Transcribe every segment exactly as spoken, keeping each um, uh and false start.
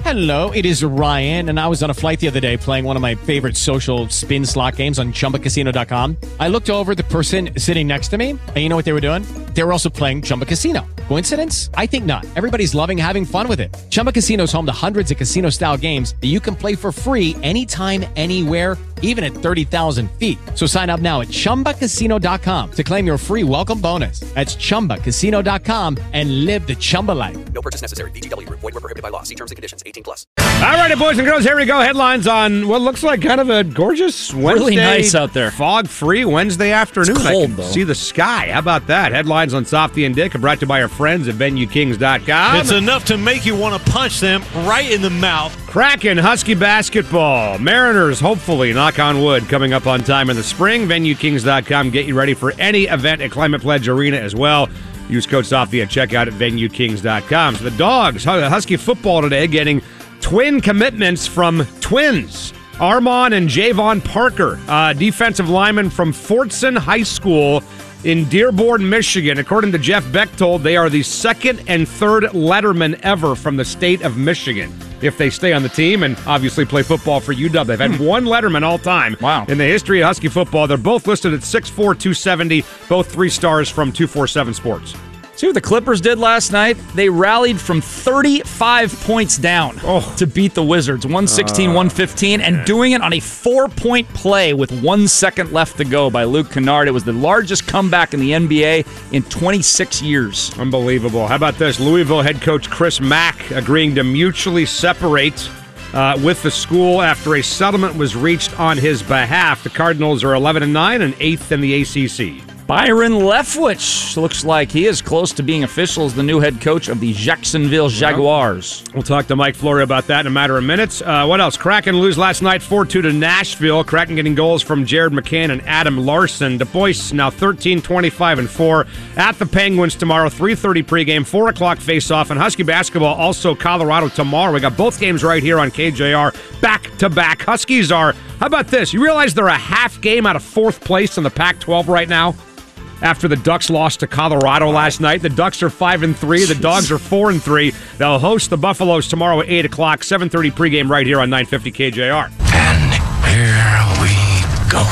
Hello, it is Ryan, and I was on a flight the other day playing one of my favorite social spin slot games on Chumba Casino dot com. I looked over at the person sitting next to me, and you know what they were doing? They were also playing Chumba Casino. Coincidence? I think not. Everybody's loving having fun with it. Chumba Casino is home to hundreds of casino-style games that you can play for free anytime, anywhere, even at thirty thousand feet. So sign up now at Chumba Casino dot com to claim your free welcome bonus. That's Chumba Casino dot com and live the Chumba life. No purchase necessary. V G W. Void where prohibited by law. See terms and conditions. eighteen plus. All righty, boys and girls, here we go. Headlines on what looks like kind of a gorgeous Wednesday. Really nice out there. Fog-free Wednesday afternoon. It's cold, I can though. see the sky. How about that? Headlines on Softy and Dick are brought to you by our friends at Venue Kings dot com. It's enough to make you want to punch them right in the mouth. Kraken Husky basketball. Mariners, hopefully, knock on wood, coming up on time in the spring. Venue Kings dot com. Get you ready for any event at Climate Pledge Arena as well. Use code Softy at checkout at Venue Kings dot com. So the Dogs, Husky football today, getting twin commitments from twins. Armon and Javon Parker, uh, defensive linemen from Fortson High School in Dearborn, Michigan. According to Jeff Bechtold, they are the second and third letterman ever from the state of Michigan. If they stay on the team and obviously play football for U W. They've had one letterman all time Wow. in the history of Husky football. They're both listed at six four, two seventy, both three stars from two forty-seven Sports. See what the Clippers did last night? They rallied from thirty-five points down Oh. to beat the Wizards, one sixteen, one fifteen, and doing it on a four-point play with one second left to go by Luke Kennard. It was the largest comeback in the N B A in twenty-six years. Unbelievable. How about this? Louisville head coach Chris Mack agreeing to mutually separate uh, with the school after a settlement was reached on his behalf. The Cardinals are eleven and nine and eighth in the A C C. Byron Leftwich looks like he is close to being official as the new head coach of the Jacksonville Jaguars. We'll talk to Mike Flory about that in a matter of minutes. Uh, what else? Kraken lose last night four two to Nashville. Kraken getting goals from Jared McCann and Adam Larson. The boys now thirteen, twenty-five, and four at the Penguins tomorrow. three thirty pregame, four o'clock face-off. And Husky basketball also Colorado tomorrow. We got both games right here on K J R back-to-back. Huskies are, how about this? You realize they're a half game out of fourth place in the Pac twelve right now? After the Ducks lost to Colorado last night. The Ducks are five and three. The Dogs are four and three. They'll host the Buffaloes tomorrow at eight o'clock, seven thirty pregame right here on nine fifty K J R. And here we go.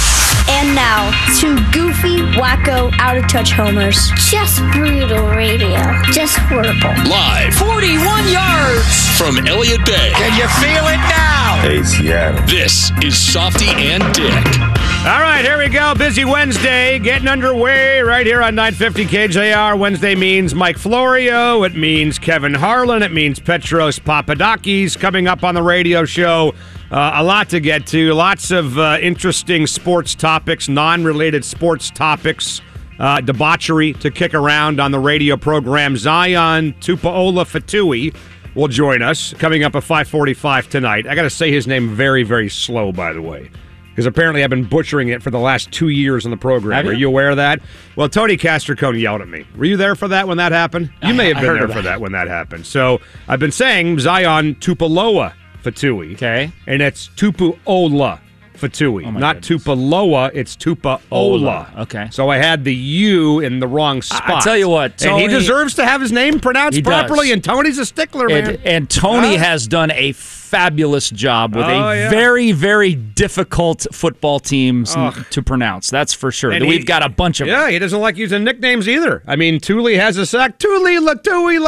And now, two goofy, wacko, out-of-touch homers. Just brutal radio. Just horrible. Live forty-one yards from Elliott Bay. Can you feel it now? Hey, Seattle. This is Softy and Dick. All right, here we go. Busy Wednesday getting underway right here on nine fifty K J R. Wednesday means Mike Florio. It means Kevin Harlan. It means Petros Papadakis coming up on the radio show. Uh, a lot to get to. Lots of uh, interesting sports topics, non-related sports topics. Uh, debauchery to kick around on the radio program. Zion Tupuola-Fatui will join us coming up at five forty-five tonight. I got to say his name very, very slow, by the way, because apparently I've been butchering it for the last two years on the program. Have Are you? you aware of that? Well, Tony Castricone yelled at me. Were you there for that when that happened? You may have I been heard there of for that. that when that happened. So I've been saying Zion Tupuola-Fatui. Okay. And it's Tupuola Fatui, Oh my not goodness. Tupaloa, it's Tupaola. Ola, okay. So I had the U in the wrong spot. I tell you what, and he Tony- deserves to have his name pronounced He properly, does. and Tony's a stickler, man. And, and Tony Huh? has done a fabulous job with Oh, a yeah. very, very difficult football team Ugh. to pronounce. That's for sure. And We've he- got a bunch of Yeah, them. he doesn't like using nicknames either. I mean, Thule has a sack. Thule Latui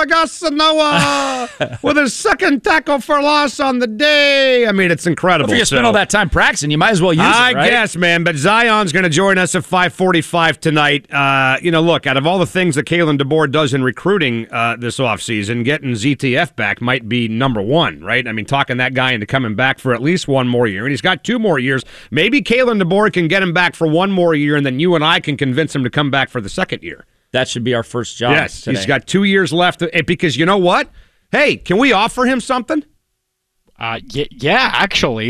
Lagasanoa with his second tackle for loss on the day. I mean, it's incredible. If you spend So- all that time practicing, you might as well use I it, right? guess, man. But Zion's going to join us at five forty-five tonight. Uh, you know, look, out of all the things that Kalen DeBoer does in recruiting uh, this offseason, getting Z T F back might be number one, right? I mean, talking that guy into coming back for at least one more year. And he's got two more years. Maybe Kalen DeBoer can get him back for one more year, and then you and I can convince him to come back for the second year. That should be our first job. Yes, today. he's got two years left. eh, Because you know what? Hey, can we offer him something? Uh, y- yeah, actually. Yeah.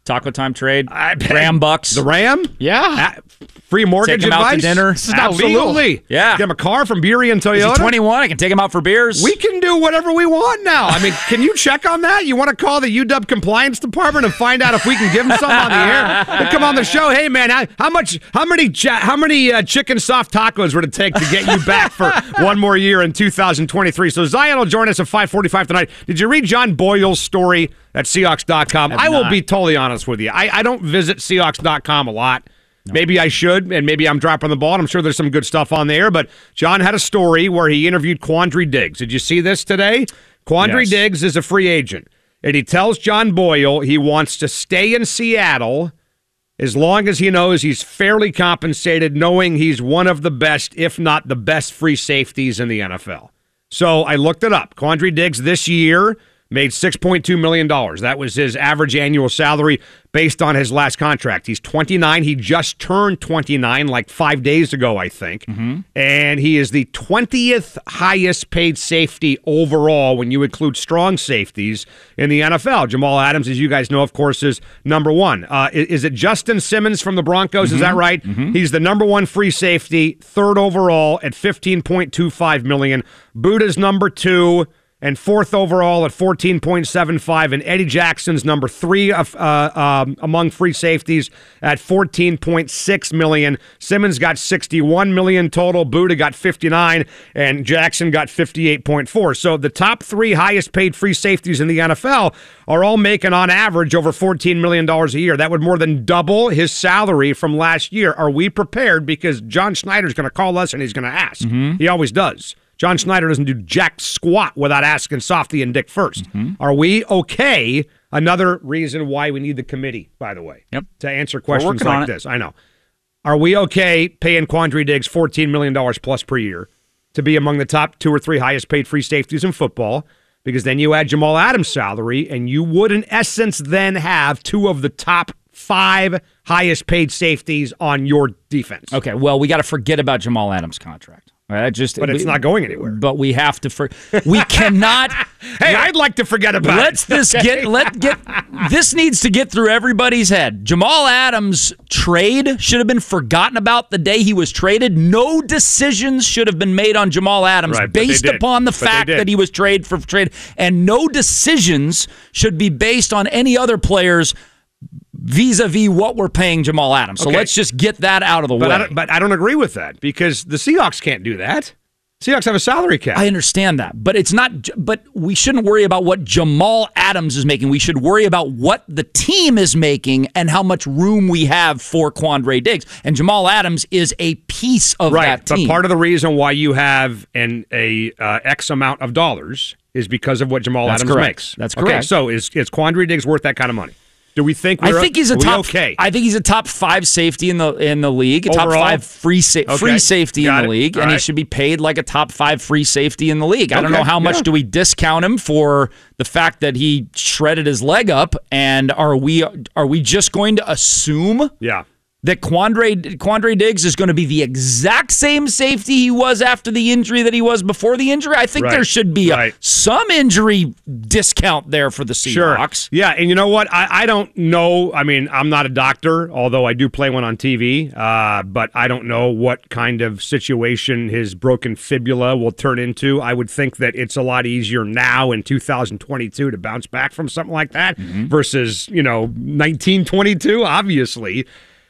Taco time trade. I, Ram Bucks. The Ram? Yeah. Uh, free mortgage Take him advice? out to dinner. This is not legal. Absolutely. Yeah. Get him a car from Beery and Toyota. Is he twenty-one? I can take him out for beers. We can do whatever we want now. I mean, can you check on that? You want to call the U W compliance department and find out if we can give them some on the air? They come on the show. Hey, man, how, how much? How many? Cha- how many uh, chicken soft tacos would it take to get you back for one more year in two thousand twenty-three? So Zion will join us at five forty-five tonight. Did you read John Boyle's story at Seahawks dot com? I, I will not. be totally honest with you. I, I don't visit Seahawks dot com a lot. No. Maybe I should, and maybe I'm dropping the ball. And I'm sure there's some good stuff on there. But John had a story where he interviewed Quandre Diggs. Did you see this today? Quandre yes. Diggs is a free agent, and he tells John Boyle he wants to stay in Seattle as long as he knows he's fairly compensated, knowing he's one of the best, if not the best, free safeties in the N F L. So I looked it up. Quandre Diggs this year made six point two million dollars. That was his average annual salary based on his last contract. He's twenty-nine. He just turned twenty-nine like five days ago, I think. Mm-hmm. And he is the twentieth highest paid safety overall when you include strong safeties in the N F L. Jamal Adams, as you guys know, of course, is number one. Uh, is, is it Justin Simmons from the Broncos? Mm-hmm. Is that right? Mm-hmm. He's the number one free safety, third overall at fifteen point two five million dollars. Buda's number two. And fourth overall at fourteen point seven five, and Eddie Jackson's number three of, uh, um, among free safeties at fourteen point six million dollars. Simmons got sixty-one million dollars total. Buda got fifty-nine, and Jackson got fifty-eight point four. So the top three highest paid free safeties in the N F L are all making on average over fourteen million dollars a year. That would more than double his salary from last year. Are we prepared? Because John Schneider's going to call us and he's going to ask. Mm-hmm. He always does. John Schneider doesn't do jack squat without asking Softy and Dick first. Mm-hmm. Are we okay? Another reason why we need the committee, by the way, yep. to answer questions like this. I know. Are we okay paying Quandre Diggs fourteen million dollars plus per year to be among the top two or three highest paid free safeties in football? Because then you add Jamal Adams' salary, and you would, in essence, then have two of the top five highest paid safeties on your defense. Okay, well, we got to forget about Jamal Adams' contract. Right, just, but it's we, not going anywhere. But we have to. For, we cannot. Hey, I'd like to forget about let's it. Let's this get. Let get. This needs to get through everybody's head. Jamal Adams' trade should have been forgotten about the day he was traded. No decisions should have been made on Jamal Adams right, based upon the but fact that he was traded for trade, and no decisions should be based on any other players vis-a-vis what we're paying Jamal Adams. So okay. let's just get that out of the but way. I don't, but I don't agree with that because the Seahawks can't do that. Seahawks have a salary cap. I understand that, but it's not. But we shouldn't worry about what Jamal Adams is making. We should worry about what the team is making and how much room we have for Quandre Diggs. And Jamal Adams is a piece of right, that team. But part of the reason why you have an a uh, X amount of dollars is because of what Jamal That's Adams correct. makes. That's correct. Okay, so is is Quandre Diggs worth that kind of money? Do we think we're I think he's a are we top. Okay. I think he's a top five safety in the in the league. A Overall? top five free sa- okay. free safety Got in the it. league, All and right. he should be paid like a top five free safety in the league. I okay. don't know how much yeah. do we discount him for the fact that he shredded his leg up, and are we are we just going to assume? Yeah. That Quandre, Quandre Diggs is going to be the exact same safety he was after the injury that he was before the injury? I think right. there should be a, right. some injury discount there for the Seahawks. Sure. Yeah, and you know what? I, I don't know. I mean, I'm not a doctor, although I do play one on T V, uh, but I don't know what kind of situation his broken fibula will turn into. I would think that it's a lot easier now in two thousand twenty-two to bounce back from something like that mm-hmm. versus, you know, nineteen twenty-two, obviously.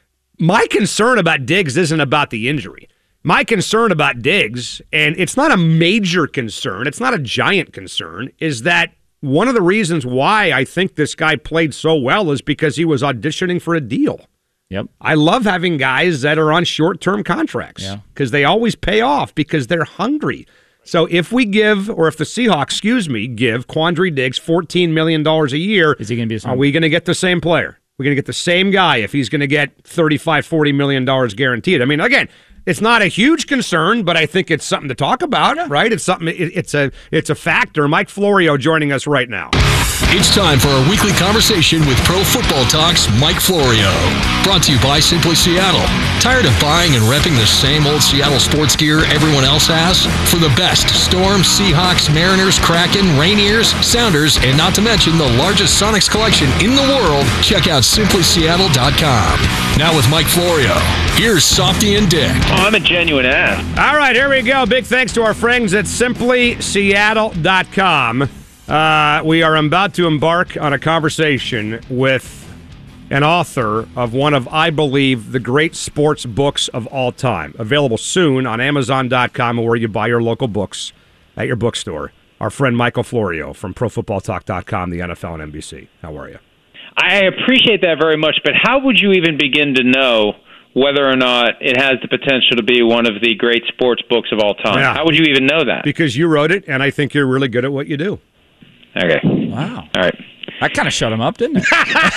My concern about Diggs isn't about the injury. My concern about Diggs, and it's not a major concern, it's not a giant concern, is that one of the reasons why I think this guy played so well is because he was auditioning for a deal. Yep. I love having guys that are on short-term contracts because yeah. they always pay off because they're hungry. So if we give, or if the Seahawks, excuse me, give Quandre Diggs fourteen million dollars a year, is he going to be the same? Are we going to get the same player? We're going to get the same guy if he's going to get thirty-five, forty million dollars guaranteed. I mean, again, it's not a huge concern, but I think it's something to talk about, yeah. right? It's something. It, it's a it's a factor. Mike Florio joining us right now. It's time for our weekly conversation with Pro Football Talk's Mike Florio. Brought to you by Simply Seattle. Tired of buying and repping the same old Seattle sports gear everyone else has? For the best Storm, Seahawks, Mariners, Kraken, Rainiers, Sounders, and not to mention the largest Sonics collection in the world, check out simply seattle dot com. Now with Mike Florio, here's Softy and Dick. Oh, I'm a genuine ass. All right, here we go. Big thanks to our friends at simply seattle dot com. Uh, we are about to embark on a conversation with an author of one of, I believe, the great sports books of all time. Available soon on amazon dot com or where you buy your local books at your bookstore. Our friend Michael Florio from pro football talk dot com, the N F L and N B C. How are you? I appreciate that very much, but how would you even begin to know whether or not it has the potential to be one of the great sports books of all time? Yeah. How would you even know that? Because you wrote it, and I think you're really good at what you do. Okay. Wow. All right. That kind of shut him up, didn't it?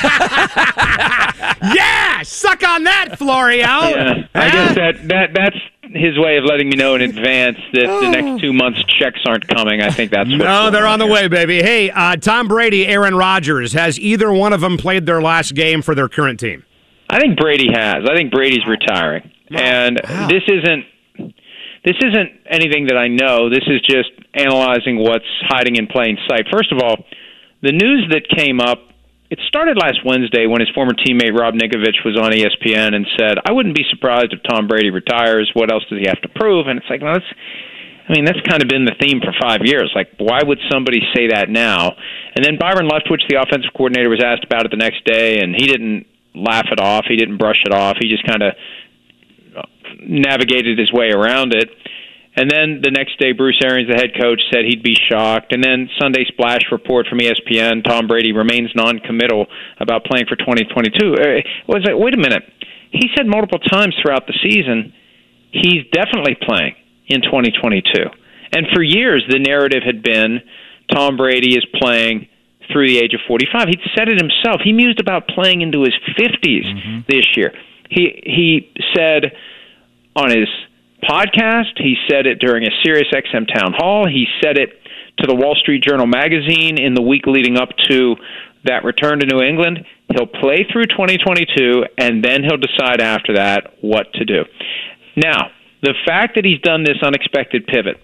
Yeah! Suck on that, Florio! Yeah, I guess that, that that's his way of letting me know in advance that the next two months' checks aren't coming. I think that's what's No, they're on the here. way, baby. Hey, uh, Tom Brady, Aaron Rodgers, has either one of them played their last game for their current team? I think Brady has. I think Brady's retiring. And Wow. this isn't this isn't anything that I know. This is just analyzing what's hiding in plain sight. First of all, the news that came up, it started last Wednesday when his former teammate Rob Ninkovich was on E S P N and said, I wouldn't be surprised if Tom Brady retires. What else does he have to prove? And it's like, well, that's, I mean, that's kind of been the theme for five years. Like, why would somebody say that now? And then Byron Leftwich, the offensive coordinator, was asked about it the next day, and he didn't laugh it off. He didn't brush it off. He just kind of navigated his way around it. And then the next day, Bruce Arians, the head coach, said he'd be shocked. And then Sunday Splash report from E S P N, Tom Brady remains non-committal about playing for twenty twenty-two. It was like, wait a minute. He said multiple times throughout the season he's definitely playing in twenty twenty-two. And for years, the narrative had been Tom Brady is playing through the age of forty-five. He'd said it himself. He mused about playing into his fifties mm-hmm. this year. He he said on his podcast, he said it during a Sirius X M town hall, he said it to the Wall Street Journal magazine in the week leading up to that return to New England. He'll play through twenty twenty-two, and then he'll decide after that what to do. Now, the fact that he's done this unexpected pivot,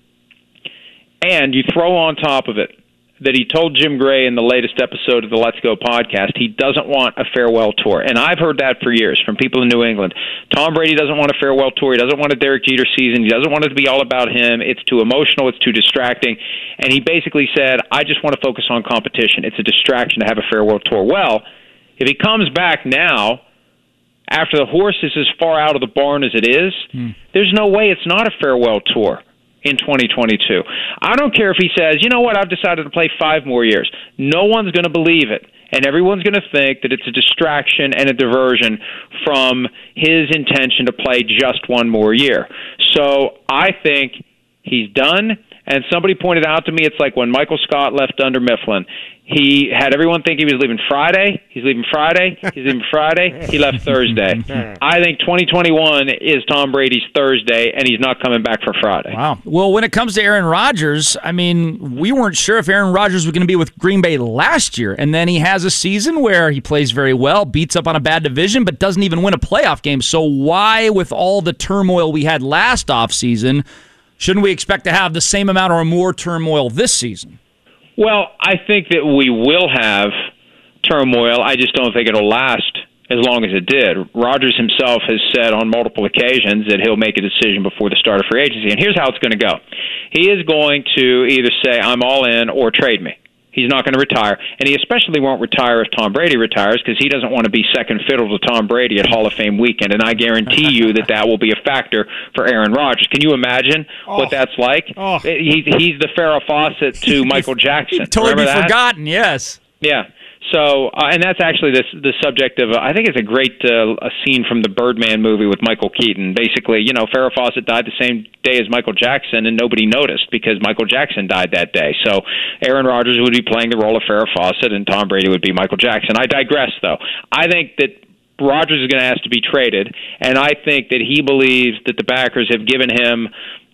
and you throw on top of it that he told Jim Gray in the latest episode of the Let's Go podcast he doesn't want a farewell tour. And I've heard that for years from people in New England. Tom Brady doesn't want a farewell tour. He doesn't want a Derek Jeter season. He doesn't want it to be all about him. It's too emotional. It's too distracting. And he basically said, I just want to focus on competition. It's a distraction to have a farewell tour. Well, if he comes back now, after the horse is as far out of the barn as it is, hmm. there's no way it's not a farewell tour in twenty twenty-two. I don't care if he says, you know what, I've decided to play five more years. No one's going to believe it, and everyone's going to think that it's a distraction and a diversion from his intention to play just one more year. So I think he's done, and somebody pointed out to me it's like when Michael Scott left under Mifflin. He had everyone think he was leaving Friday. He's leaving Friday. He's leaving Friday. He left Thursday. I think twenty twenty-one is Tom Brady's Thursday, and he's not coming back for Friday. Wow. Well, when it comes to Aaron Rodgers, I mean, we weren't sure if Aaron Rodgers was going to be with Green Bay last year, and then he has a season where he plays very well, beats up on a bad division, but doesn't even win a playoff game. So why, with all the turmoil we had last offseason, shouldn't we expect to have the same amount or more turmoil this season? Well, I think that we will have turmoil. I just don't think it'll last as long as it did. Rodgers himself has said on multiple occasions that he'll make a decision before the start of free agency. And here's how it's going to go. He is going to either say, I'm all in, or trade me. He's not going to retire. And he especially won't retire if Tom Brady retires, because he doesn't want to be second fiddle to Tom Brady at Hall of Fame weekend. And I guarantee you that that will be a factor for Aaron Rodgers. Can you imagine oh. what that's like? Oh. He, he's the Farrah Fawcett to Michael Jackson. Totally Remember that? forgotten, yes. Yeah. So, uh, and that's actually the the subject of, uh, I think it's a great uh, a scene from the Birdman movie with Michael Keaton. Basically, you know, Farrah Fawcett died the same day as Michael Jackson, and nobody noticed because Michael Jackson died that day. So Aaron Rodgers would be playing the role of Farrah Fawcett, and Tom Brady would be Michael Jackson. I digress, though. I think that Rodgers is going to ask to be traded, and I think that he believes that the backers have given him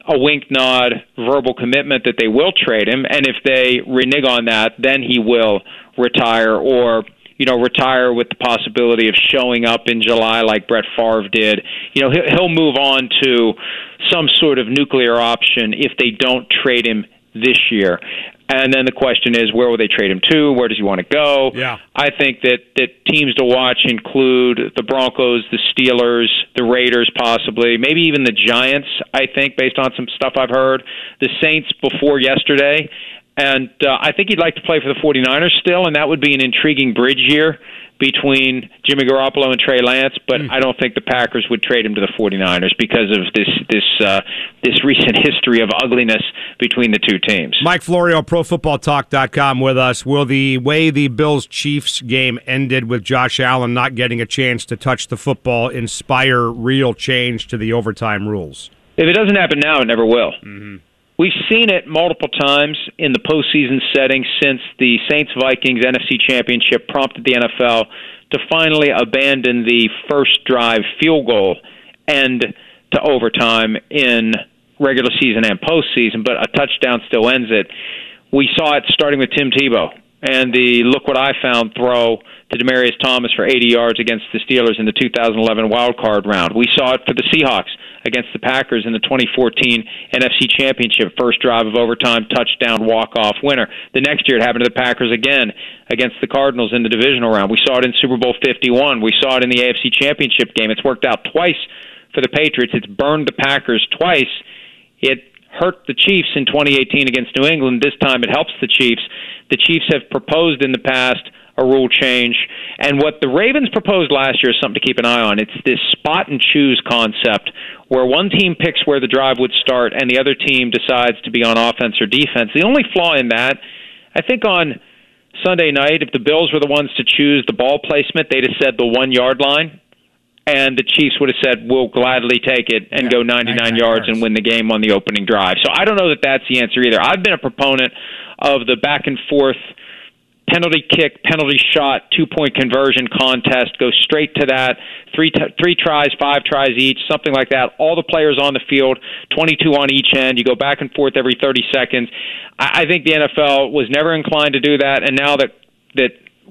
a wink, nod, verbal commitment that they will trade him, and if they renege on that, then he will retire or, you know, retire with the possibility of showing up in July like Brett Favre did. You know, he'll move on to some sort of nuclear option if they don't trade him this year. And then the question is, where will they trade him to? Where does he want to go? Yeah. I think that, that teams to watch include the Broncos, the Steelers, the Raiders possibly, maybe even the Giants, I think, based on some stuff I've heard. The Saints before yesterday. And uh, I think he'd like to play for the 49ers still, and that would be an intriguing bridge year between Jimmy Garoppolo and Trey Lance, but mm. I don't think the Packers would trade him to the 49ers because of this this uh, this recent history of ugliness between the two teams. Mike Florio, Pro Football Talk dot com with us. Will the way the Bills-Chiefs game ended with Josh Allen not getting a chance to touch the football inspire real change to the overtime rules? If it doesn't happen now, it never will. Mm-hmm. We've seen it multiple times in the postseason setting since the Saints-Vikings N F C Championship prompted the N F L to finally abandon the first drive field goal end to overtime in regular season and postseason, but a touchdown still ends it. We saw it starting with Tim Tebow and the look what I found throw to Demaryius Thomas for eighty yards against the Steelers in the two thousand eleven wild card round. We saw it for the Seahawks against the Packers in the twenty fourteen N F C Championship, first drive of overtime, touchdown, walk-off winner. The next year it happened to the Packers again against the Cardinals in the divisional round. We saw it in Super Bowl fifty-one. We saw it in the A F C Championship game. It's worked out twice for the Patriots. It's burned the Packers twice. It hurt the Chiefs in twenty eighteen against New England. This time it helps the Chiefs. The Chiefs have proposed in the past a rule change. And what the Ravens proposed last year is something to keep an eye on. It's this spot and choose concept where one team picks where the drive would start and the other team decides to be on offense or defense. The only flaw in that, I think on Sunday night, if the Bills were the ones to choose the ball placement, they'd have said the one-yard line, and the Chiefs would have said, we'll gladly take it and yeah, go ninety-nine yards and win the game on the opening drive. So I don't know that that's the answer either. I've been a proponent of the back-and-forth penalty kick, penalty shot, two-point conversion contest. Go straight to that. Three t- three tries, five tries each, something like that. All the players on the field, twenty-two on each end. You go back and forth every thirty seconds. I, I think the N F L was never inclined to do that, and now that that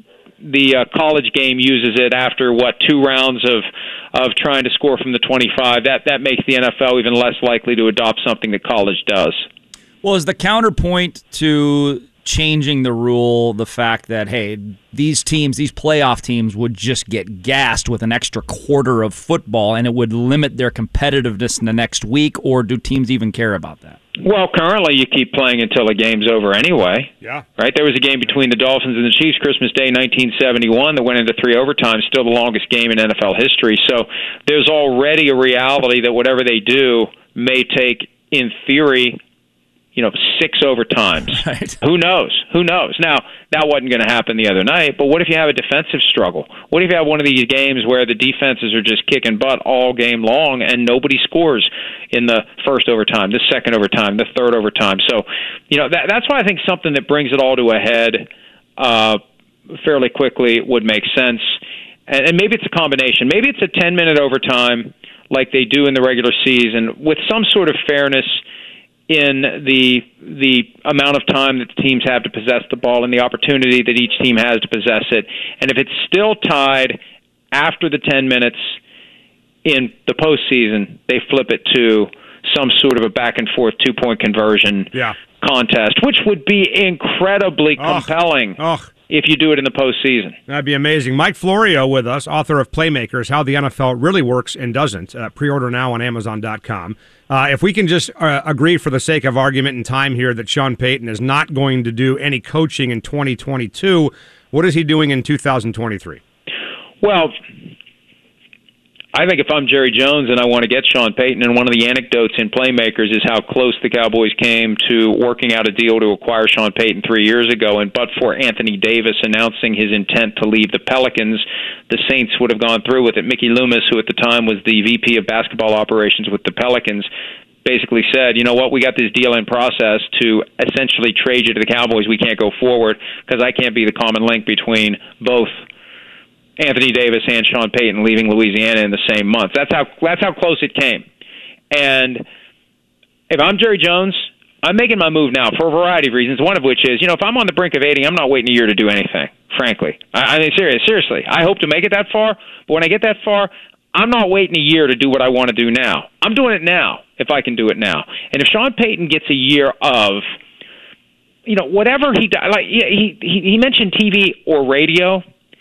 the uh, college game uses it after, what, two rounds of of trying to score from the twenty-five, that, that makes the N F L even less likely to adopt something that college does. Well, is the counterpoint to changing the rule the fact that, hey, these teams, these playoff teams would just get gassed with an extra quarter of football and it would limit their competitiveness in the next week, or do teams even care about that? Well, currently you keep playing until the game's over anyway. Yeah. Right? There was a game between the Dolphins and the Chiefs Christmas Day nineteen seventy-one that went into three overtimes, still the longest game in N F L history. So there's already a reality that whatever they do may take, in theory, you know, six overtimes. Right. Who knows? Who knows? Now, that wasn't going to happen the other night, but what if you have a defensive struggle? What if you have one of these games where the defenses are just kicking butt all game long and nobody scores in the first overtime, the second overtime, the third overtime? So, you know, that, that's why I think something that brings it all to a head uh, fairly quickly would make sense. And, and maybe it's a combination. Maybe it's a ten-minute overtime like they do in the regular season with some sort of fairness in the the amount of time that the teams have to possess the ball and the opportunity that each team has to possess it. And if it's still tied after the ten minutes in the postseason, they flip it to some sort of a back-and-forth two-point conversion yeah. contest, which would be incredibly Ugh. compelling Ugh. if you do it in the postseason. That'd be amazing. Mike Florio with us, author of Playmakers, How the N F L Really Works and Doesn't. Uh, pre-order now on Amazon dot com. Uh, if we can just uh, agree for the sake of argument and time here that Sean Payton is not going to do any coaching in twenty twenty-two, what is he doing in two thousand twenty-three? Well, I think if I'm Jerry Jones and I want to get Sean Payton, and one of the anecdotes in Playmakers is how close the Cowboys came to working out a deal to acquire Sean Payton three years ago, and but for Anthony Davis announcing his intent to leave the Pelicans, the Saints would have gone through with it. Mickey Loomis, who at the time was the V P of basketball operations with the Pelicans, basically said, you know what, we got this deal in process to essentially trade you to the Cowboys. We can't go forward because I can't be the common link between both Anthony Davis and Sean Payton leaving Louisiana in the same month. That's how that's how close it came. And if I'm Jerry Jones, I'm making my move now for a variety of reasons, one of which is, you know, if I'm on the brink of eighty, I'm not waiting a year to do anything, frankly. I, I mean, serious, seriously. I hope to make it that far, but when I get that far, I'm not waiting a year to do what I want to do now. I'm doing it now if I can do it now. And if Sean Payton gets a year of, you know, whatever he does, like he, he, he mentioned T V or radio,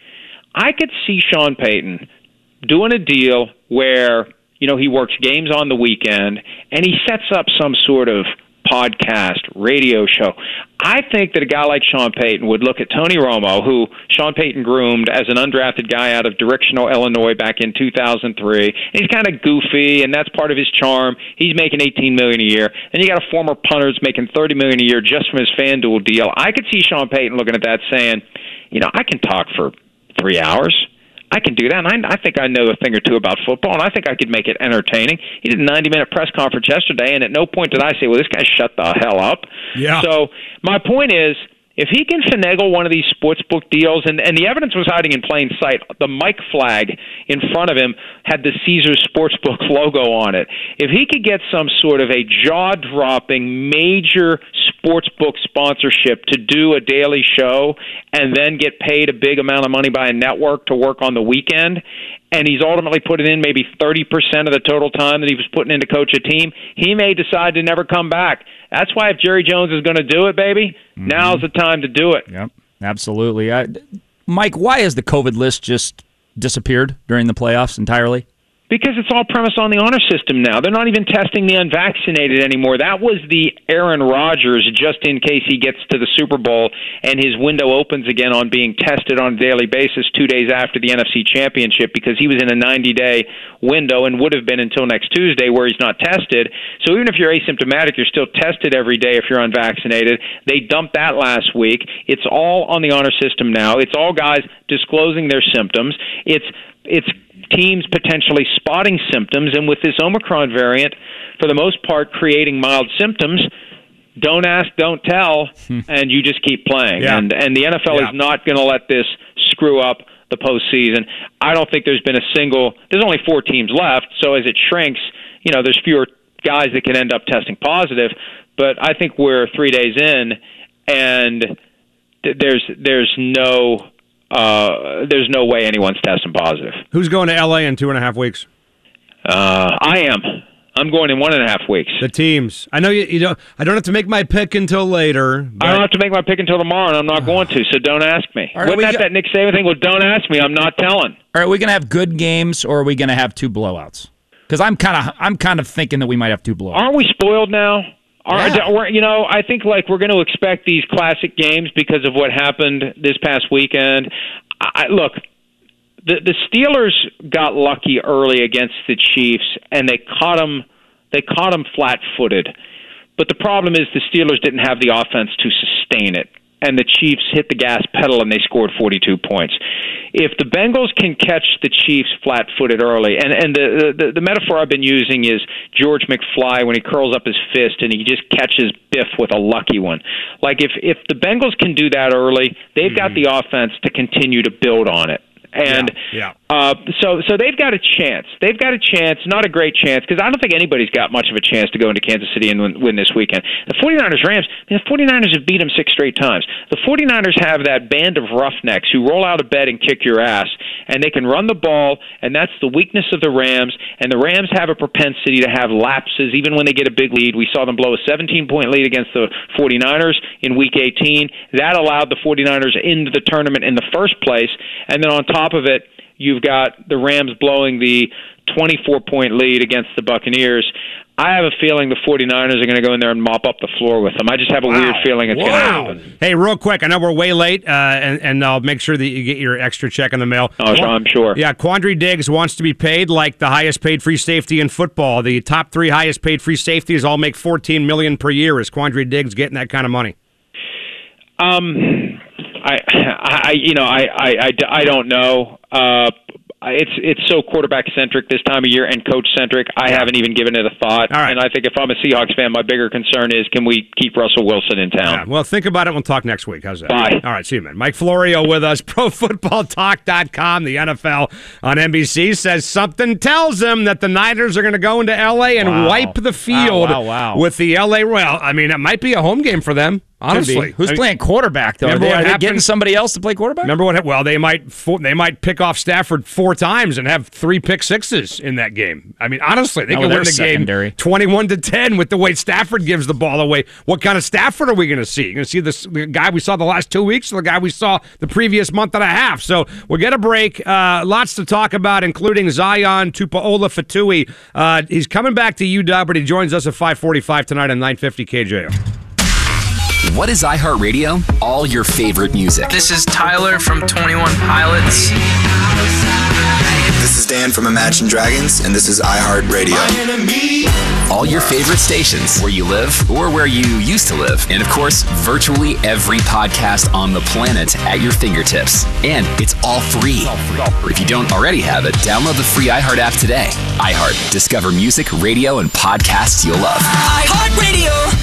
I could see Sean Payton doing a deal where, you know, he works games on the weekend and he sets up some sort of podcast, radio show. I think that a guy like Sean Payton would look at Tony Romo, who Sean Payton groomed as an undrafted guy out of Directional, Illinois back in two thousand three. And he's kind of goofy, and that's part of his charm. He's making eighteen million dollars a year. And you got a former punter that's making thirty million dollars a year just from his FanDuel deal. I could see Sean Payton looking at that saying, you know, I can talk for three hours. I can do that, and I, I think I know a thing or two about football, and I think I could make it entertaining. He did a ninety-minute press conference yesterday, and at no point did I say, well, this guy shut the hell up. Yeah. So my point is, if he can finagle one of these sportsbook deals, and, and the evidence was hiding in plain sight, the mic flag in front of him had the Caesars Sportsbook logo on it. If he could get some sort of a jaw-dropping major sportsbook sponsorship to do a daily show and then get paid a big amount of money by a network to work on the weekend, and he's ultimately put it in maybe thirty percent of the total time that he was putting in to coach a team, he may decide to never come back. That's why if Jerry Jones is going to do it, baby, mm-hmm. now's the time to do it. Yep, absolutely. I, Mike, why has the COVID list just disappeared during the playoffs entirely? Because it's all premised on the honor system now. They're not even testing the unvaccinated anymore. That was the Aaron Rodgers, just in case he gets to the Super Bowl and his window opens again on being tested on a daily basis two days after the N F C Championship, because he was in a ninety-day window and would have been until next Tuesday where he's not tested. So even if you're asymptomatic, you're still tested every day if you're unvaccinated. They dumped that last week. It's all on the honor system now. It's all guys disclosing their symptoms. It's it's teams potentially spotting symptoms, and with this Omicron variant, for the most part, creating mild symptoms. Don't ask, don't tell, and you just keep playing. Yeah. And and the N F L yeah. is not going to let this screw up the postseason. I don't think there's been a single. There's only four teams left, so as it shrinks, you know, there's fewer guys that can end up testing positive. But I think we're three days in, and th- there's there's no. Uh, there's no way anyone's testing positive. Who's going to L A in two and a half weeks? Uh, I am. I'm going in one and a half weeks. The teams. I know you. You don't. I don't have to make my pick until later. But... I don't have to make my pick until tomorrow, and I'm not going to. So don't ask me. Right, Wasn't that got... that Nick Saban thing? Well, don't ask me. I'm not telling. All right, are we going to have good games, or are we going to have two blowouts? Because I'm kind of, I'm kind of thinking that we might have two blowouts. Aren't we spoiled now? Are, Yeah. we're, you know, I think like we're going to expect these classic games because of what happened this past weekend. I, look, the the Steelers got lucky early against the Chiefs, and they caught them. They caught them flat-footed. But the problem is the Steelers didn't have the offense to sustain it, and the Chiefs hit the gas pedal and they scored forty-two points. If the Bengals can catch the Chiefs flat-footed early, and and the the, the metaphor I've been using is George McFly when he curls up his fist and he just catches Biff with a lucky one. Like if if the Bengals can do that early, they've mm-hmm. got the offense to continue to build on it. And yeah, yeah. Uh, so so they've got a chance. They've got a chance, not a great chance, because I don't think anybody's got much of a chance to go into Kansas City and win, win this weekend. The 49ers Rams, I mean, the 49ers have beat them six straight times. The 49ers have that band of roughnecks who roll out of bed and kick your ass, and they can run the ball, and that's the weakness of the Rams. And the Rams have a propensity to have lapses even when they get a big lead. We saw them blow a seventeen-point lead against the 49ers in Week eighteen. That allowed the 49ers into the tournament in the first place, and then on top of it, you've got the Rams blowing the twenty-four-point lead against the Buccaneers. I have a feeling the 49ers are going to go in there and mop up the floor with them. I just have a wow. weird feeling it's going to happen. Hey, real quick, I know we're way late, uh, and, and I'll make sure that you get your extra check in the mail. Oh, Qu- I'm sure. Yeah, Quandre Diggs wants to be paid like the highest-paid free safety in football. The top three highest-paid free safeties all make fourteen million dollars per year. Is Quandre Diggs getting that kind of money? Um, I, I you know, I, I, I, I don't know. Uh, it's it's so quarterback centric this time of year and coach centric. I haven't even given it a thought. All right. And I think if I'm a Seahawks fan, my bigger concern is can we keep Russell Wilson in town? Yeah, well, think about it. We'll talk next week. How's that? Bye. All right, see you, man. Mike Florio with us. Pro Football Talk dot com. The N F L on N B C says something tells them that the Niners are going to go into L A and Wow. wipe the field Wow, wow, wow. with the L A. Well, I mean, it might be a home game for them. Honestly, Who's I mean, playing quarterback though? Are remember they, what are they happened- getting somebody else to play quarterback? Remember what? Well, they might fo- they might pick off Stafford four times and have three pick sixes in that game. I mean, honestly, they Oh, could they're win the secondary. game twenty-one to ten with the way Stafford gives the ball away. What kind of Stafford are we going to see? You're going to see this, the guy we saw the last two weeks, or the guy we saw the previous month and a half. So we'll get a break. Uh, lots to talk about, including Zion Tupuola-Fatui. Uh, he's coming back to U W, but he joins us at five forty-five tonight on nine fifty K J O. What is iHeartRadio? All your favorite music. This is Tyler from twenty-one Pilots. This is Dan from Imagine Dragons, and this is iHeartRadio. All your favorite stations, where you live or where you used to live. And of course, virtually every podcast on the planet at your fingertips. And it's all free. If you don't already have it, download the free iHeart app today. iHeart. Discover music, radio, and podcasts you'll love. iHeartRadio.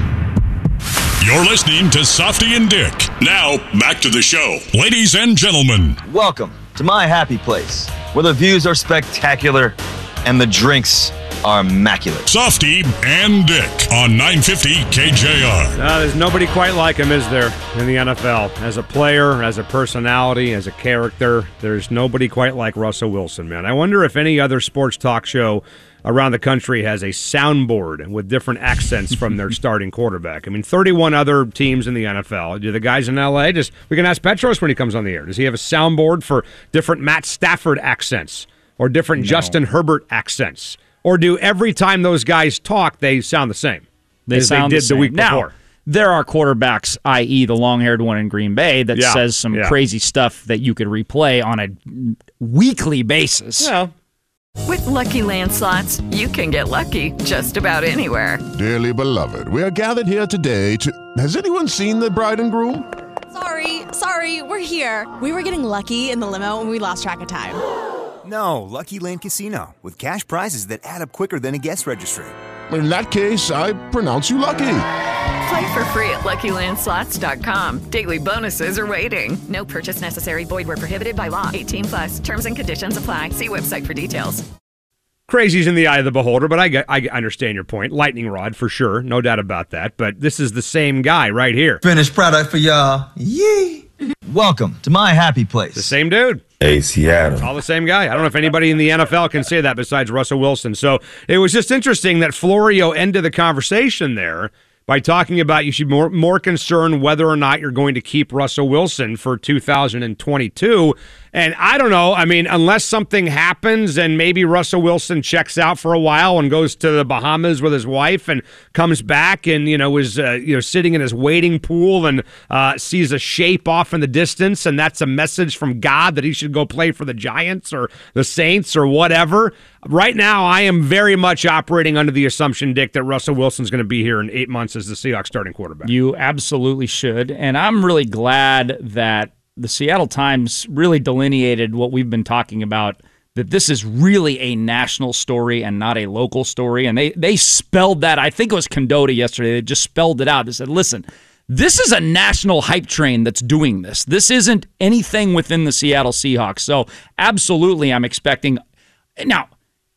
You're listening to Softy and Dick. Now, back to the show. Ladies and gentlemen. Welcome to my happy place, where the views are spectacular and the drinks are immaculate. Softy and Dick on nine fifty K J R. Uh, there's nobody quite like him, is there, in the N F L? As a player, as a personality, as a character, there's nobody quite like Russell Wilson, man. I wonder if any other sports talk show around the country has a soundboard with different accents from their starting quarterback. I mean, thirty-one other teams in the N F L. Do the guys in L A just, we can ask Petros when he comes on the air, does he have a soundboard for different Matt Stafford accents or different No. Justin Herbert accents? Or do every time those guys talk, they sound the same? They as sound they did the, the, same. week now, before. There are quarterbacks, that is the long-haired one in Green Bay, that Yeah, says some yeah. crazy stuff that you could replay on a weekly basis. Well, With Lucky Land Slots, you can get lucky just about anywhere. Dearly beloved, we are gathered here today to... Has anyone seen the bride and groom? Sorry, sorry, we're here. We were getting lucky in the limo and we lost track of time. No, Lucky Land Casino, with cash prizes that add up quicker than a guest registry. In that case, I pronounce you lucky. Play for free at Lucky Land Slots dot com. Daily bonuses are waiting. No purchase necessary. Void where prohibited by law. eighteen plus. Terms and conditions apply. See website for details. Crazy's in the eye of the beholder, but I, get, I understand your point. Lightning rod, for sure. No doubt about that. But this is the same guy right here. Finished product for y'all. Yee. Welcome to my happy place. The same dude. Hey, Seattle. All the same guy. I don't know if anybody in the N F L can say that besides Russell Wilson. So it was just interesting that Florio ended the conversation there by talking about you should be more, more concerned whether or not you're going to keep Russell Wilson for two thousand twenty-two. And I don't know. I mean, unless something happens and maybe Russell Wilson checks out for a while and goes to the Bahamas with his wife and comes back and, you know, is, uh, you know, sitting in his wading pool and uh, sees a shape off in the distance, and that's a message from God that he should go play for the Giants or the Saints or whatever. Right now, I am very much operating under the assumption, Dick, that Russell Wilson's going to be here in eight months as the Seahawks starting quarterback. You absolutely should. And I'm really glad that the Seattle Times really delineated what we've been talking about, that this is really a national story and not a local story. And they, they spelled that. I think it was Condota yesterday. They just spelled it out. They said, listen, this is a national hype train that's doing this. This isn't anything within the Seattle Seahawks. So absolutely, I'm expecting. Now,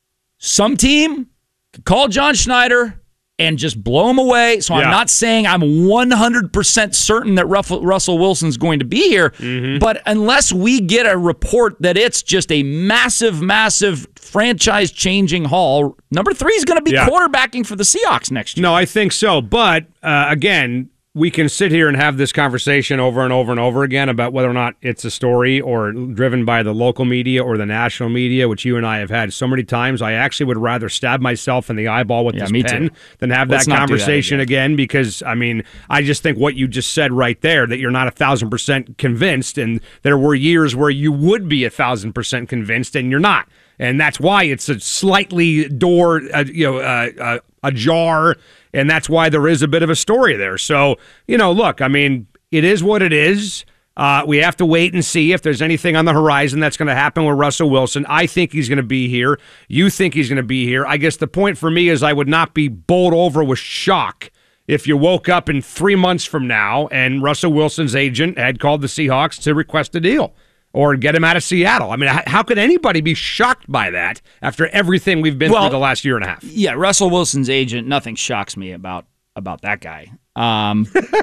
some team could call John Schneider and just blow him away. So Yeah. I'm not saying I'm one hundred percent certain that Russell Wilson's going to be here. Mm-hmm. But unless we get a report that it's just a massive, massive franchise-changing haul, number three is going to be Yeah. quarterbacking for the Seahawks next year. No, I think so. But, uh, again, we can sit here and have this conversation over and over and over again about whether or not it's a story or driven by the local media or the national media, which you and I have had so many times. I actually would rather stab myself in the eyeball with Yeah, this me pen too. than have Let's that not do that conversation again. because, I mean, I just think what you just said right there, that you're not a thousand percent convinced, and there were years where you would be a thousand percent convinced, and you're not. And that's why it's a slightly door, uh, you know, uh, uh, ajar, and that's why there is a bit of a story there. So, you know, look, I mean, it is what it is. Uh, we have to wait and see if there's anything on the horizon that's going to happen with Russell Wilson. I think he's going to be here. You think he's going to be here. I guess the point for me is I would not be bowled over with shock if you woke up in three months from now and Russell Wilson's agent had called the Seahawks to request a deal or get him out of Seattle. I mean, how could anybody be shocked by that after everything we've been well, through the last year and a half? Yeah, Russell Wilson's agent, nothing shocks me about about that guy. Um,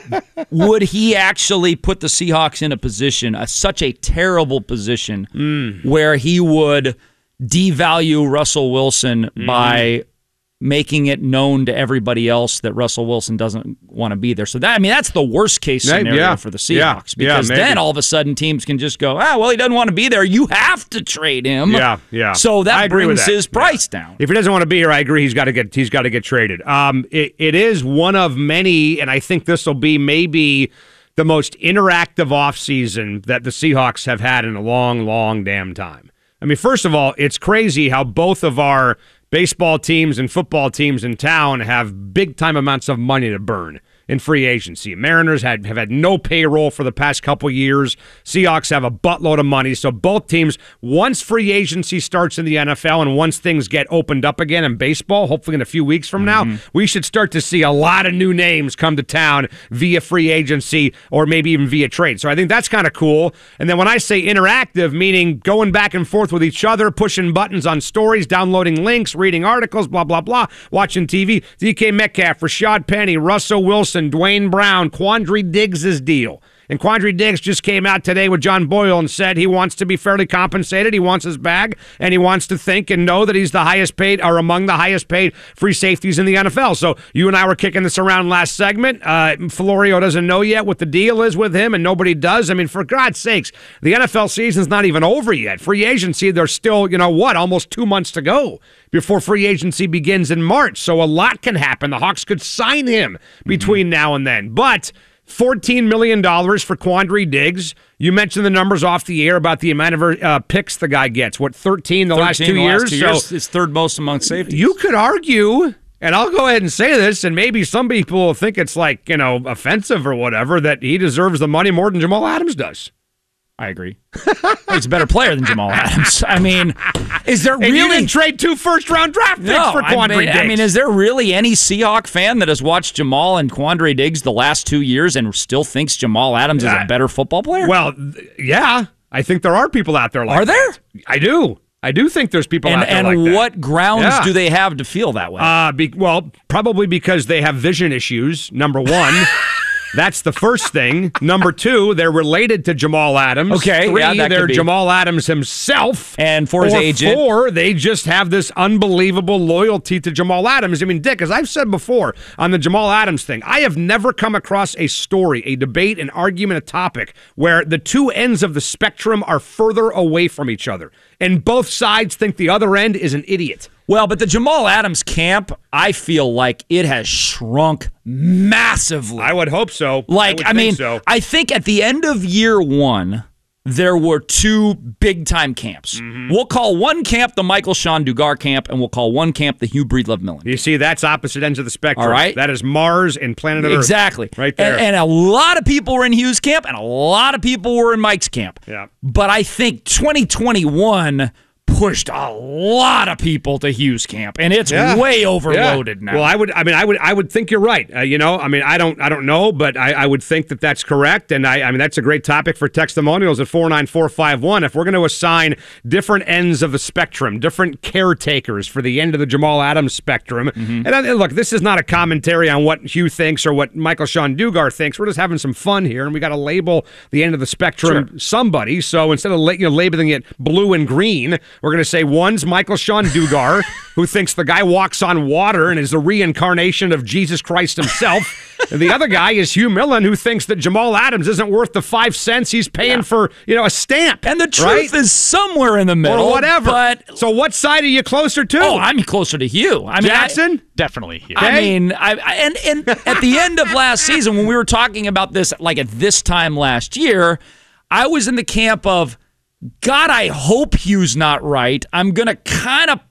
would he actually put the Seahawks in a position, a, such a terrible position, mm. where he would devalue Russell Wilson mm. by making it known to everybody else that Russell Wilson doesn't want to be there? So that I mean, that's the worst case scenario yeah. for the Seahawks yeah. because yeah, then all of a sudden teams can just go, ah, well, he doesn't want to be there. You have to trade him. Yeah, yeah. So that I agree with brings that. his price yeah. down. If he doesn't want to be here, I agree. He's got to get he's got to get traded. Um, it, it is one of many, and I think this will be maybe the most interactive offseason that the Seahawks have had in a long, long damn time. I mean, first of all, it's crazy how both of our baseball teams and football teams in town have big-time amounts of money to burn in free agency. Mariners had, have had no payroll for the past couple years. Seahawks have a buttload of money. So both teams, once free agency starts in the N F L and once things get opened up again in baseball, hopefully in a few weeks from now, mm-hmm. we should start to see a lot of new names come to town via free agency or maybe even via trade. So I think that's kind of cool. And then when I say interactive, meaning going back and forth with each other, pushing buttons on stories, downloading links, reading articles, blah, blah, blah, watching T V, D K Metcalf, Rashad Penny, Russell Wilson, Dwayne Brown, Quandre Diggs' deal. And Quandre Diggs just came out today with John Boyle and said he wants to be fairly compensated. He wants his bag, and he wants to think and know that he's the highest paid or among the highest paid free safeties in the N F L. So you and I were kicking this around last segment. Uh, Florio doesn't know yet what the deal is with him, and nobody does. I mean, for God's sakes, the N F L season's not even over yet. Free agency, there's still, you know what, almost two months to go before free agency begins in March. So a lot can happen. The Hawks could sign him between mm-hmm. now and then. But fourteen million dollars for Quandre Diggs. You mentioned the numbers off the air about the amount of uh, picks the guy gets. What, thirteen the thirteen last two the years? Last two so years. It's third most among safeties. You could argue, and I'll go ahead and say this, and maybe some people will think it's like, you know, offensive or whatever, that he deserves the money more than Jamal Adams does. I agree. He's a better player than Jamal Adams. I mean, is there really... And you didn't trade two first-round draft picks no, for Quandre I mean, Diggs. I mean, is there really any Seahawk fan that has watched Jamal and Quandre Diggs the last two years and still thinks Jamal Adams is uh, a better football player? Well, yeah. I think there are people out there like Are there? that. I do. I do think there's people and, out there and like that. And what grounds yeah. do they have to feel that way? Uh, be, well, probably because they have vision issues, number one. That's the first thing. Number two, they're related to Jamal Adams. Okay, Three, yeah, that they're could be. Jamal Adams himself. And for his or agent. Four, they just have this unbelievable loyalty to Jamal Adams. I mean, Dick, as I've said before on the Jamal Adams thing, I have never come across a story, a debate, an argument, a topic where the two ends of the spectrum are further away from each other. And both sides think the other end is an idiot. Well, but the Jamal Adams camp, I feel like it has shrunk massively. I would hope so. Like, I, I mean, so. I think at the end of year one, there were two big-time camps. Mm-hmm. We'll call one camp the Michael Sean Dugar camp, and we'll call one camp the Hugh Breedlove Millen. You see, that's opposite ends of the spectrum. All right. That is Mars and planet Earth. Exactly. Right there. And, and a lot of people were in Hugh's camp, and a lot of people were in Mike's camp. Yeah. But I think twenty twenty-one pushed a lot of people to Hughes camp, and it's yeah. way overloaded yeah. now. Well, I would, I mean, I would, I would think you're right. Uh, you know, I mean, I don't, I don't know, but I, I would think that that's correct. And I, I mean, that's a great topic for testimonials at four nine four five one. If we're going to assign different ends of the spectrum, different caretakers for the end of the Jamal Adams spectrum, mm-hmm. and, and look, this is not a commentary on what Hugh thinks or what Michael Sean Dugar thinks. We're just having some fun here, and we got to label the end of the spectrum sure. somebody. So instead of you know, labeling it blue and green, we're going to say one's Michael Sean Dugar, who thinks the guy walks on water and is the reincarnation of Jesus Christ himself. And the other guy is Hugh Millen, who thinks that Jamal Adams isn't worth the five cents he's paying yeah. for, you know, a stamp. And the truth right? is somewhere in the middle. Or whatever. But, so what side are you closer to? Oh, I'm closer to Hugh. I mean, Jackson? I, Definitely Hugh. I mean, I, I, and, and at the end of last season, when we were talking about this, like at this time last year, I was in the camp of, God, I hope Hugh's not right. I'm going to kind of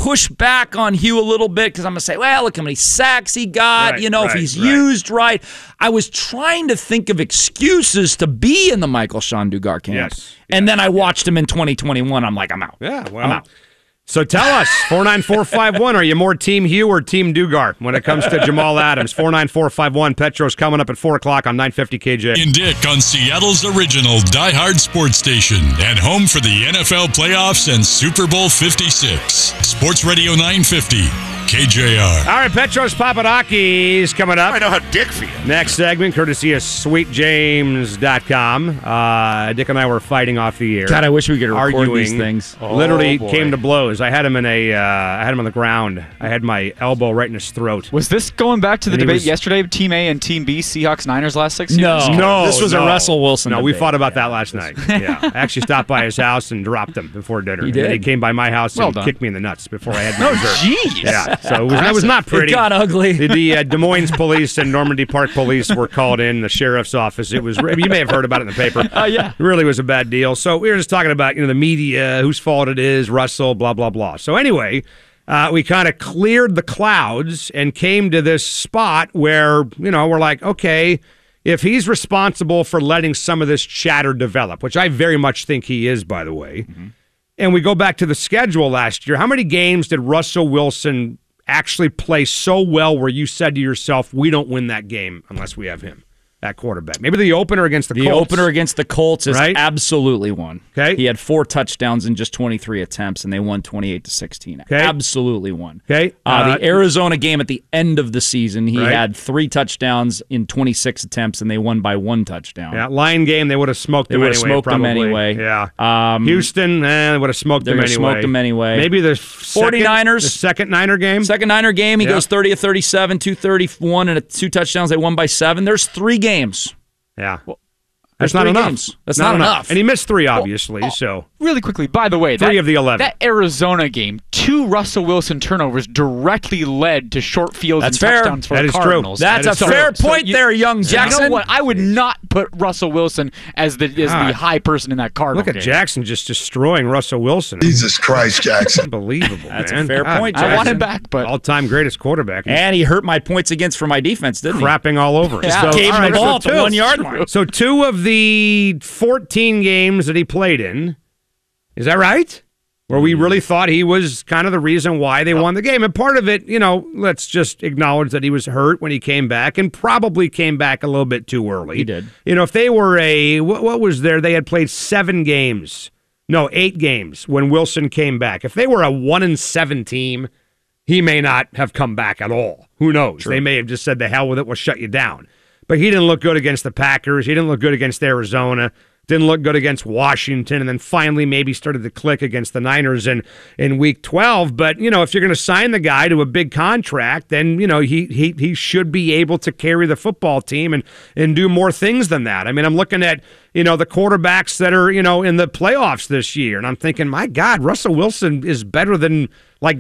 push back on Hugh a little bit because I'm going to say, well, look how many sacks he got, Right, you know, right, if he's right. used right. I was trying to think of excuses to be in the Michael Sean Dugar camp. Yes, and then I watched him in twenty twenty-one. I'm like, I'm out. Yeah, well. I'm out. So tell us, four nine four five one, are you more Team Hugh or Team Dugar when it comes to Jamal Adams? four nine four five one, Petro's coming up at four o'clock on nine fifty K J. And Dick on Seattle's original diehard sports station and home for the N F L playoffs and Super Bowl fifty-six. Sports Radio nine fifty, K J R. All right, Petros Papadakis coming up. I know how Dick feels. Next segment, courtesy of sweet james dot com. Uh, Dick and I were fighting off the air. God, I wish we could record arguing, these things. Literally Oh, boy. came to blows. I had him in a. Uh, I had him on the ground. I had my elbow right in his throat. Was this going back to the And he debate was- yesterday, Team A and Team B, Seahawks Niners last six years? No. No, This was a no. Russell Wilson No, we debate. fought about that last night. Yeah, I actually stopped by his house and dropped him before dinner. You And did? then he came by my house Well and done. kicked me in the nuts before I had my dessert. Jeez. Yeah, so it was, that was not pretty. It got ugly. The, the uh, Des Moines police and Normandy Park police were called in, the sheriff's office. It was. You may have heard about it in the paper. Oh, uh, yeah. It really was a bad deal. So we were just talking about, you know, the media, whose fault it is, Russell, blah, blah, blah. So anyway, uh, we kind of cleared the clouds and came to this spot where, you know, we're like, okay, if he's responsible for letting some of this chatter develop, which I very much think he is, by the way, Mm-hmm. and we go back to the schedule last year, how many games did Russell Wilson actually play so well where you said to yourself, we don't win that game unless we have him at quarterback? Maybe the opener against the, The Colts. opener against the Colts is Right? absolutely one. Okay. He had four touchdowns in just twenty-three attempts, and they won twenty-eight to sixteen. Okay. Absolutely one. Okay. Uh, Uh, the Arizona game at the end of the season, he Right. had three touchdowns in twenty-six attempts, and they won by one touchdown. Yeah, Lion game, they would have smoked They them would anyway. have smoked them probably. anyway. Yeah. Um, Houston, eh, they would have smoked they're them gonna anyway. smoke them anyway. Maybe the second, 49ers. the second Niner game. Second Niner game, he Yeah. goes thirty of thirty-seven, two thirty-one, and a, two touchdowns. They won by seven. There's three games. Yeah. There's That's not three enough. games. That's not enough. And he missed three, obviously. so Really quickly, by the way, Three that, of the eleven. that Arizona game, two Russell Wilson turnovers directly led to short fields That's and fair. touchdowns for That the is true. Cardinals. That's That a is so- fair So point you- there, young You Jackson. know what? I would not put Russell Wilson as the as the God. high person in that Cardinal look at game. Jackson just destroying Russell Wilson. Jesus Christ, Jackson. Unbelievable, That's a man. fair God, point, I want Jackson. him back, but All-time greatest quarterback. He's And he hurt my points against for my defense, didn't he? crapping all over. it. Yeah. So, Gave all him right, the ball so at the two. one-yard line. So two of the fourteen games that he played in, is that right? Where we really thought he was kind of the reason why they won the game. And part of it, you know, let's just acknowledge that he was hurt when he came back and probably came back a little bit too early. He did. You know, if they were a, what, what was there? They had played seven games. No, eight games when Wilson came back. If they were a one and seven team, he may not have come back at all. Who knows? They may have just said, the hell with it, we'll shut you down. But he didn't look good against the Packers. He didn't look good against Arizona. Didn't look good against Washington. And then finally maybe started to click against the Niners in, in week twelve. But, you know, if you're going to sign the guy to a big contract, then, you know, he he he should be able to carry the football team and, and do more things than that. I mean, I'm looking at, you know, the quarterbacks that are, you know, in the playoffs this year. And I'm thinking, my God, Russell Wilson is better than like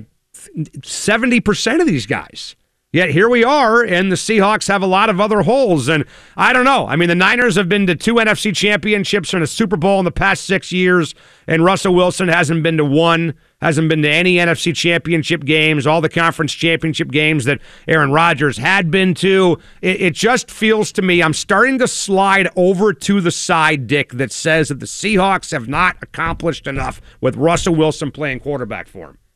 seventy percent of these guys. Yet here we are, and the Seahawks have a lot of other holes. And I don't know. I mean, the Niners have been to two N F C championships and a Super Bowl in the past six years, and Russell Wilson hasn't been to one, hasn't been to any N F C championship games, all the conference championship games that Aaron Rodgers had been to. It, it just feels to me, I'm starting to slide over to the side, Dick, that says that the Seahawks have not accomplished enough with Russell Wilson playing quarterback for him.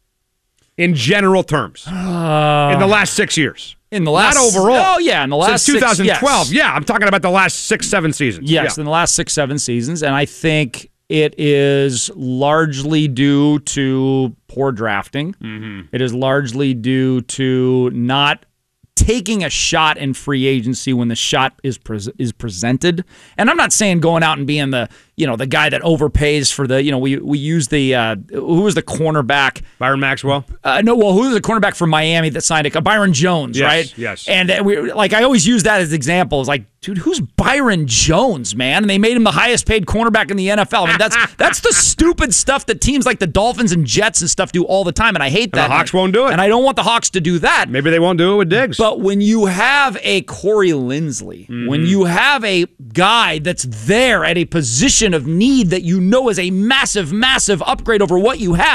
In general terms, Uh, in the last six years. In the last, Not overall. Oh yeah, in the last Since six- twenty twelve. yes. Yeah, I'm talking about the last six, seven seasons. Yes, Yeah. in the last six, seven seasons, and I think it is largely due to poor drafting. Mm-hmm. It is largely due to not taking a shot in free agency when the shot is pres is presented. And I'm not saying going out and being the you know the guy that overpays for the you know we we use the uh, who was the cornerback Byron Maxwell. Uh, no, well, who was the cornerback from Miami that signed it? Uh, Byron Jones, Yes, right? yes. And uh, we like I always use that as examples. Like, dude, who's Byron Jones, man? And they made him the highest paid cornerback in the N F L. I mean, that's that's the stupid stuff that teams like the Dolphins and Jets and stuff do all the time, and I hate And that. the Hawks won't do it. And I don't want the Hawks to do that. Maybe they won't do it with Diggs. But when you have a Corey Linsley, Mm-hmm. when you have a guy that's there at a position of need that you know is a massive, massive upgrade over what you have,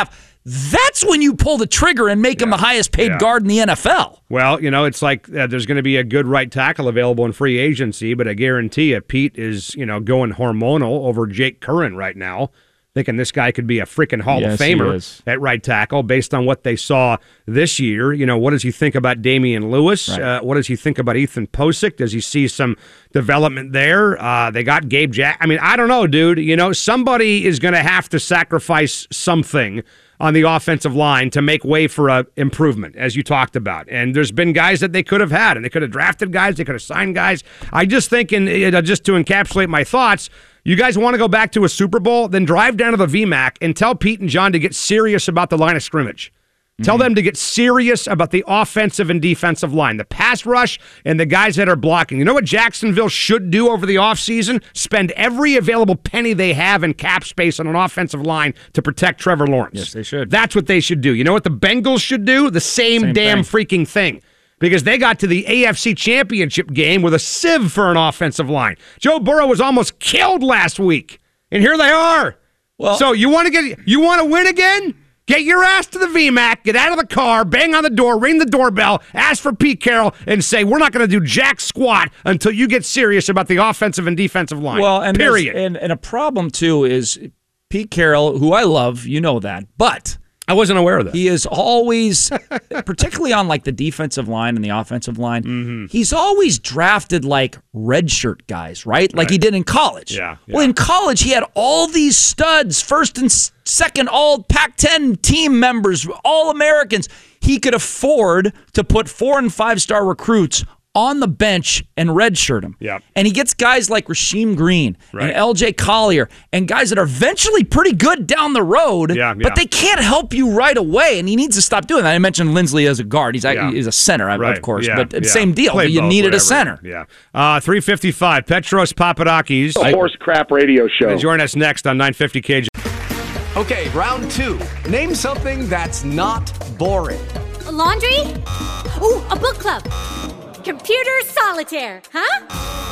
that's when you pull the trigger and make yeah. him the highest paid yeah. guard in the N F L. Well, you know, it's like uh, there's going to be a good right tackle available in free agency, but I guarantee you Pete is, you know, going hormonal over Jake Curran right now, thinking this guy could be a freaking Hall yes, of Famer at right tackle based on what they saw this year. You know, what does he think about Damian Lewis? Right. Uh, what does he think about Ethan Posick? Does he see some development there? Uh, they got Gabe Jack. I mean, I don't know, dude. You know, somebody is going to have to sacrifice something on the offensive line to make way for a improvement, as you talked about. And there's been guys that they could have had, and they could have drafted guys, they could have signed guys. I just think, and uh, just to encapsulate my thoughts, you guys want to go back to a Super Bowl, then drive down to the V MAC and tell Pete and John to get serious about the line of scrimmage. Mm-hmm. Tell them to get serious about the offensive and defensive line, the pass rush, and the guys that are blocking. You know what Jacksonville should do over the offseason? Spend every available penny they have in cap space on an offensive line to protect Trevor Lawrence. Yes, they should. That's what they should do. You know what the Bengals should do? The same, same damn thing. freaking thing. Because they got to the A F C Championship game with a sieve for an offensive line. Joe Burrow was almost killed last week, and here they are. Well, so you want to get you want to win again? Get your ass to the V MAC, get out of the car, bang on the door, ring the doorbell, ask for Pete Carroll, and say, we're not going to do jack squat until you get serious about the offensive and defensive line. Well, and period. And, and a problem, too, is Pete Carroll, who I love, you know that, but I wasn't aware of that. He is always, particularly on like the defensive line and the offensive line, mm-hmm. he's always drafted like redshirt guys, right? Like right. he did in college. Yeah, yeah. Well, in college, he had all these studs, first and second all Pac ten team members, all Americans. He could afford to put four and five star recruits on the bench and redshirt him. Yep. And he gets guys like Rasheem Green right. and L J Collier and guys that are eventually pretty good down the road, yeah, but yeah. they can't help you right away, and he needs to stop doing that. I mentioned Lindsley as a guard. He's, yeah. he's a center, right. of course, yeah. but yeah. same deal. Play you both, needed whatever. a center. Yeah. Uh, three fifty-five, Petros Papadakis. A horse crap radio show. Join us next on nine fifty K J. Okay, round two. Name something that's not boring. A laundry? Ooh, a book club. Computer solitaire, huh?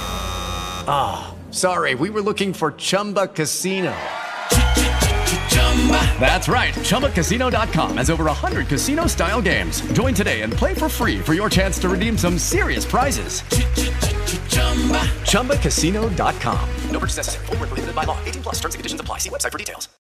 Ah, oh, sorry, we were looking for Chumba Casino. That's right, Chumba Casino dot com has over one hundred casino-style games. Join today and play for free for your chance to redeem some serious prizes. Chumba Casino dot com. No purchase necessary. Void where prohibited by law. eighteen plus terms and conditions apply. See website for details.